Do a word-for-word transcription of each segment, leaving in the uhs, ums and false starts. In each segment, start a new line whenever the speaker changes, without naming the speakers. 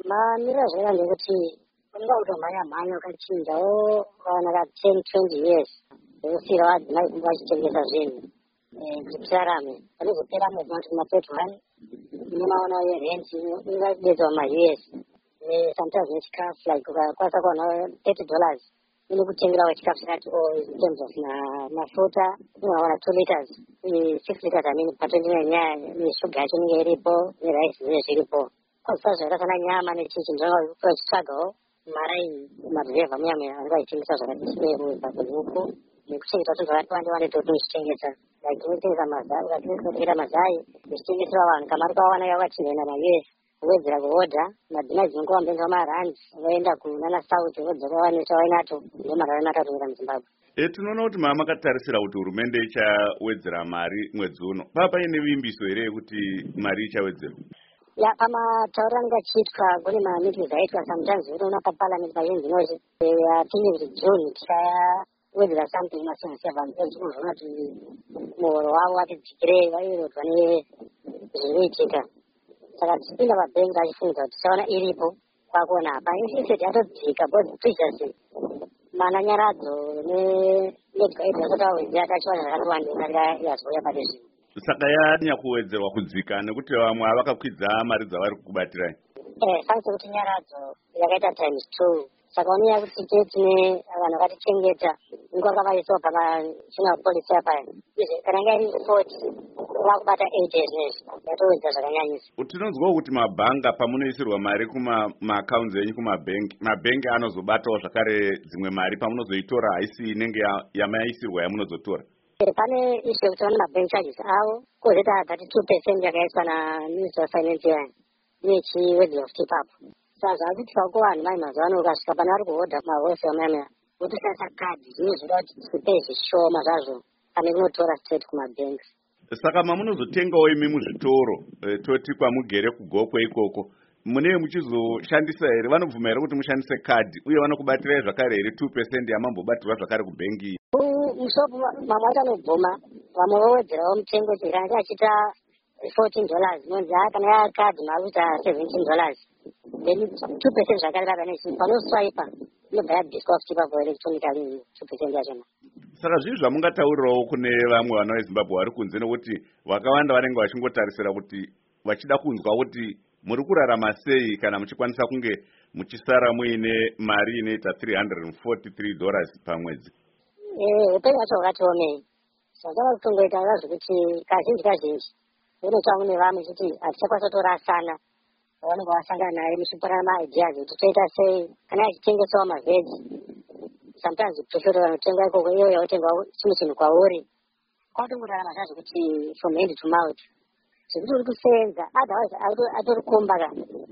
Mamira zvera ndekuti unga utomhanya mhanya ukachinjawo kawana ka ten twenty years usira wadzimai kumba wachitengesa zvinhu zvipisarame panozopera mwedzi wati kuma-thirty one unomaona yerent ingadedzwa ma-U S sometimes nechikafu like ukakwanisa kuwana thirty dollars inokutengerawo chikafu chakati o in terms of mafuta unowana two liters six liters I mean patendina nyaya neshuga yacho inenge iripo nerice zvinenge zviripo kwazisa zvakasana nyama nechichi ndinonga kuchitsvagawo maraini maruzevha munyama anenge achitengesa zvakatiseruza kuhuku nekuchengeta tunhu zvakati wande wande totochitengesa like unotengesa mazai ukatengesa mazai uchitengesera vanhu kamari kawana yakachinena ma-U S kuwedzera kuodha madzimai dzinongova mbenza marandi vaenda kunana south vodzoka wanesa wainato ndomarara makatomira muZimbabwe.
E, tinoona kuti mama makatarisira kuti hurumende ichawedzera mari mwedzi uno. Papa paine vimbiso here yekuti mari ichawedzerwa?
Ya pamatauro anenge achiitwa kune mameetings aitwa sometimes unoona paparliament pachinzi nozi atinge kuti June tichawedzera something masina seven unozoona kuti muhoro wavo watidzikirei vairodzwa nezvinoitika. Saka tichipinda pabhengi achifunga kuti tichaona iripo kwakuona apa instead yatodzika because previously mana nyaradzo nemedical aid yakatawedzera tachiwana zvakatiwandira yazouya pade zvino.
Saka yanya kuwedzerwa kudzika nekuti vamwe vakakwidza mari dzavari kukubatirai.
Eh, fanise kuti nyaradzo yakaita times two. Saka unoya kuti tine vanhu vakatichengeta nguva kavaisawo pamachina polisi apa izve kana inga iri forty vakubata eight years yatowedza zvakanyanyisa.
Tinonzwawo kuti mabhanga pamunoisirwa mari kuma-accounts enyu kumabhengi, mabhengi anozobatawo zvakare dzimwe mari pamunozoitora haisi inenge yamaisirwa yamunozotora.
Pane issue yekuti vane mabank charges avo kozoita thirty-two percent yakaiswa naMinister of Finance yani nechiwedzerwa futi ipapo. Saka zvakuitika kuvanhu mai mazuva ano ukasvika pane vari kuhodha mahose amaya wotoshandisa kadhi zvine zvoda kuti tipei zvishoma zvazvo pane kunotora straight kumabhengi.
Saka mamunozotengawo imi muzvitoro toti kwamugere kugokwe ikoko mune muchizoshandisa here, vanobvuma here kuti mushandise kadhi uye vanokubatirai zvakare here two percent yamambobatirwa zvakare kubhengi?
Mushopu mamwe acho anobvuma vamwe vowedzerawo mutengo kuti kana chachita fourteen dollars nonzi kana yakadhi makuita seventeen dollars then two percent zvakare papanesi panoswipa inobva yadhiskwa futi ipapo electronically two percent yachona.
Saka zvii zvamungataurirawo kune vamwe vana veZimbabwe vari kunze nekuti vakawanda vanenge vachingotarisira kuti vachida kunzwa kuti muri kurarama sei kana muchikwanisa kunge muchisara muine mari inoita three hundred forty-three dollars pamwedzi?
Eh, upenyu hwacho hwakatiomei. Zvazava kutongoita zvekuti kazhinji kazhinji unotsva mune vamwe kuti hatichakwanisa kutorasana vanenge vasangana naye muchipana maideas kuti toita sei kana achitengesawo mavheji sometimes prefer vanotenga ikoko iyo yakutenga chimwe chinhu kwauri kwatongorarama zvazvo kuti from hand to mouth zvekuti uri kusenza otherwise atorikomba ka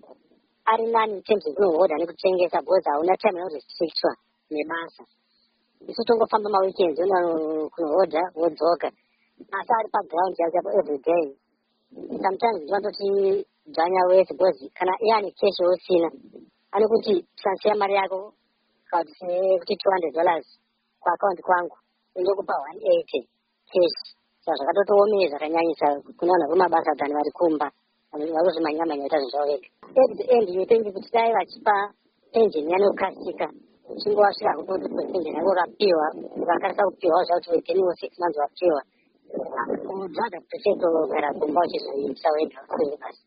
ari nani terms kunohodha nekutengesa because hauna time inorestrictwa nebasa. Isu tongofamba maweekends una kunohodha wodzoka asi ari paground yapo every day. Sometimes ndinototi dzanya wese because kana iyani cash usina anokuti transfer mari yako kuti two hundred dollars kwa account kwangu indokupa one eighty cash. Saka zvakatotoomei zvakanyanyisa kuna vanhu vemabasa dhani vari kumba varikuzvimanyamanya ita zvinhu zvavo vega. At the end yepenzi kuti dai vachipa pension yanokasika uchingowasvika kuti pension yako ukapiwa ukakarisa kupiwa zvakuti within six months wapiwa udzoka prefer kugara kumba uchizviitisa wega basi.